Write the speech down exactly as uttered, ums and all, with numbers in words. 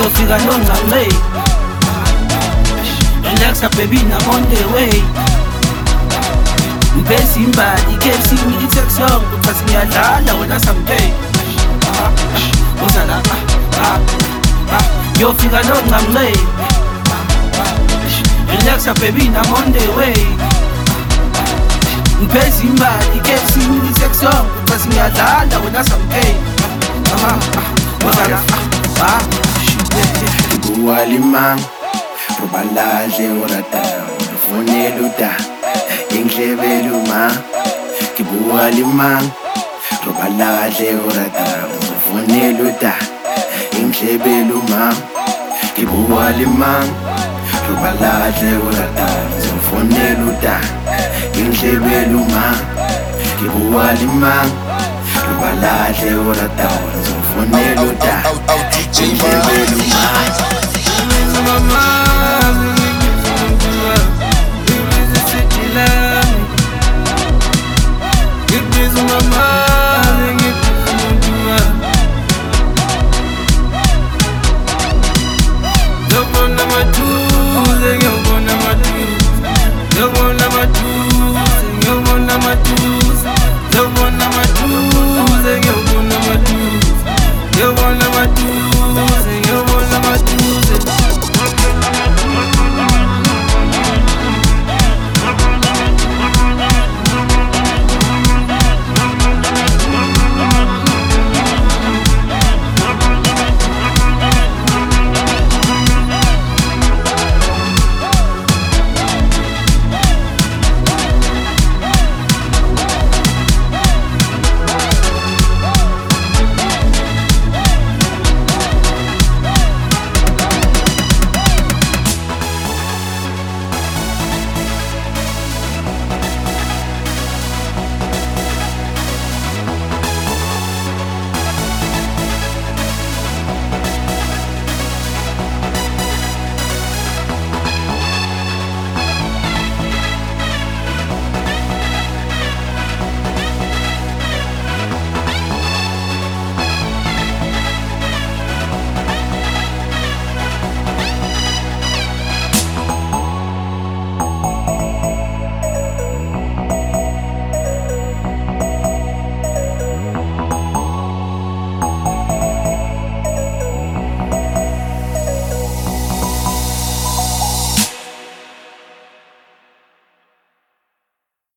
Yofika nonqanqe Relaxa baby, I'm on the way. Ngibese imbali, K F C ngi-text song Kuchathi ngiyadlala wena someday. Uzala Yofika nonqanqe Relaxa baby, I'm on the way. Ngibese imbali, K F C ngi-text song Kuchathi ngiyadlala wena someday. Uzala Ibuwalimang Rubalaje orata Fone luta Inglebe luma Kibuwalimang Rubalaje orata Fone luta Inglebe luma Kibuwalimang Rubalaje orata Fone luta Inglebe luma Kibuwalimang Rubalaje orata Fone luta Inglebe